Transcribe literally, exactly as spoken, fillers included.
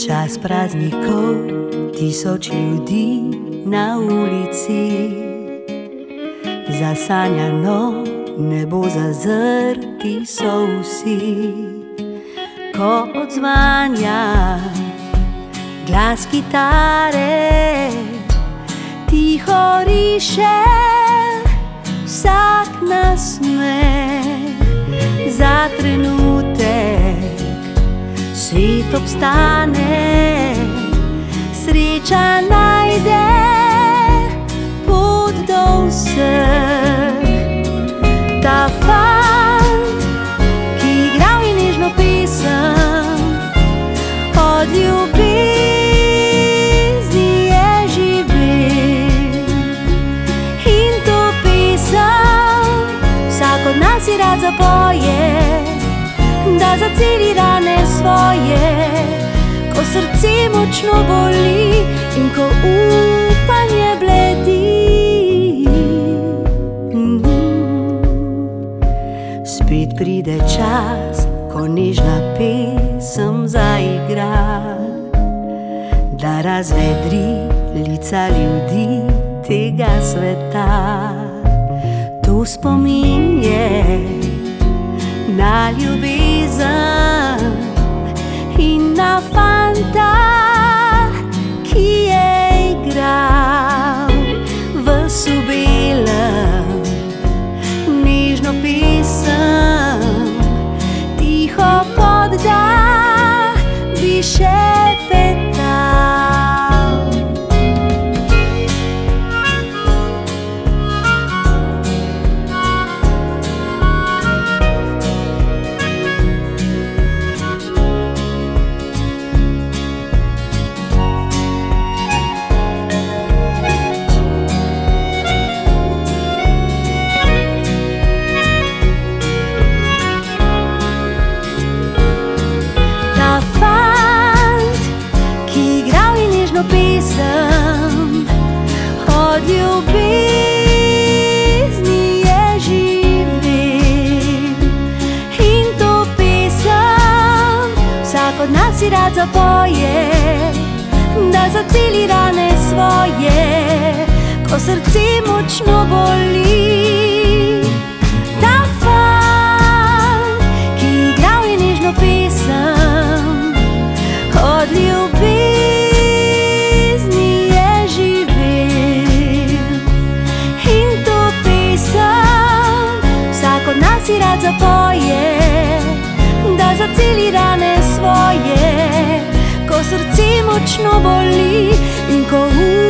Čas praznikov, tisoč ljudi na ulici, zasanjano nebo zazrti so vsi. Ko odzvanja glas kitare, tiho riše vsak nasmeh. Za trenutek svet obstane, sreča najde pot do vseh. Ta fant, ki igral je nežno pesem, od ljubezni je živel. In to pesem vsak od nas si rad zapoje, da zaceli rane svoje, ko srce močno boli in ko upanje bledi. Spet pride čas, ko nežna pesem zaigra, da razvedri lica ljudi tega sveta. To spomin je na ljubezen in na fanta, ki je igral ves v belem nežno pesem, tiho kot da bi šepetal. Pesem od ljubezni je živel. In to pesem vsak od nas si rad zapoje, da zaceli rane svoje, ko srce močno boli. Ta fant, ki igral je nežno pesem od ljubezni si rad zapoje, da zaceli rane svoje, ko srce močno boli in ko